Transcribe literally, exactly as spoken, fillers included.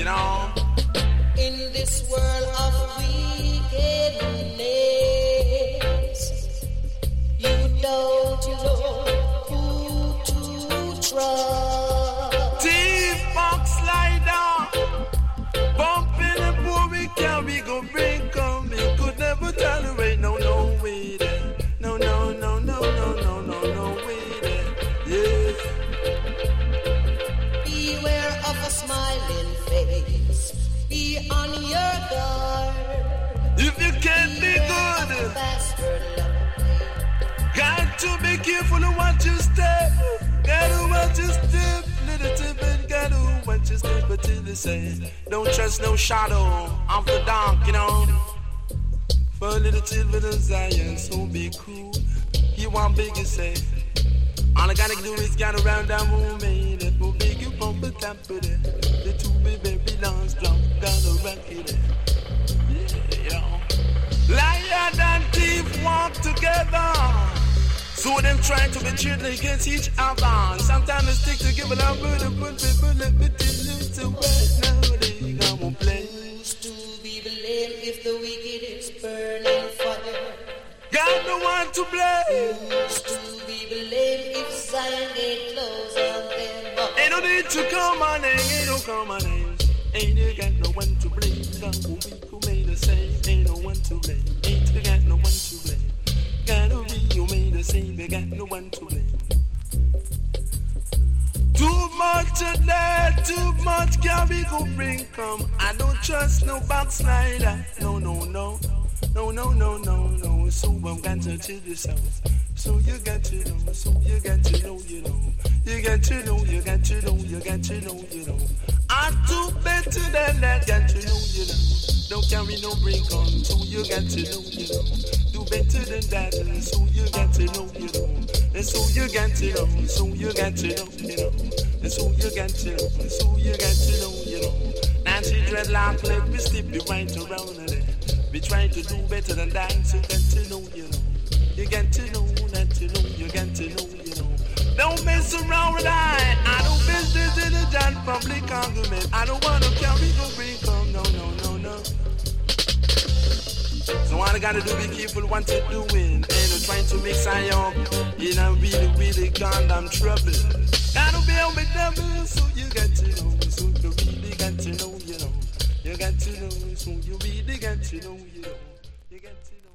know. In this world of wickedness, you don't know who to trust. T-Fox Slider, bumping and pouring, can we go bring come? We could never tolerate, no, no way there. No, no, no, no, no, no, no, no way there. Yeah. Beware of a smiling face. Be on your guard. If you can't be good, got to be careful of what you step. Gotta watch your step, little tip and gotta watch your step until they say, don't trust no shadow of the dark, you know. For a little children of Zion, so be cool. He want big, you say. All I gotta do is get around that moment. That will make you bump the top of it. The two baby belongs drunk down the rocket. Yeah, yo. Lion and thief walk together. So them trying to be treated against each other. Sometimes they stick together, but I'm gonna put people, let me tell you to right now. They gonna play. Who's to be blamed if the wicked is burning fire? Got no one to blame. Who's to be blamed if Zion ain't closed on them? Ain't no need to call my name, ain't no call my name. Ain't you got no one to blame. God will be who made the same. Ain't no one to blame. Ain't you got no one to blame. Gotta be you made the same. You got no one to blame. Too much today, too much can we go bring come. I don't trust no backslider. No, no, no. No, no, no, no, no. So I'm got to tell you so. So you got to know. So you got to know, you know. You got to know, you got to know, you got to know, you know. I do better than that, got to know, you know. Don't carry no bring on. So you got to know, you know. Do better than that. So you got to know, you know. And so you got to know. So you got to know, you know. And so you got to know. So you got to know, you know. Nancy dreadlock, let me slip you right around there. We try to do better than that, so you got to know, you know. You got to know that you know, you got to know, you know. Don't mess around with I. I don't business in a giant public argument. I don't want to carry no break on, no, no, no, no. So all I gotta do, be careful what you're doing. Ain't no trying to mix I up in a really, really goddamn trouble. Gotta be on the devil, so you got to know, so you really got to know, you know. You got to know, so you really got to know, you know. You got to know.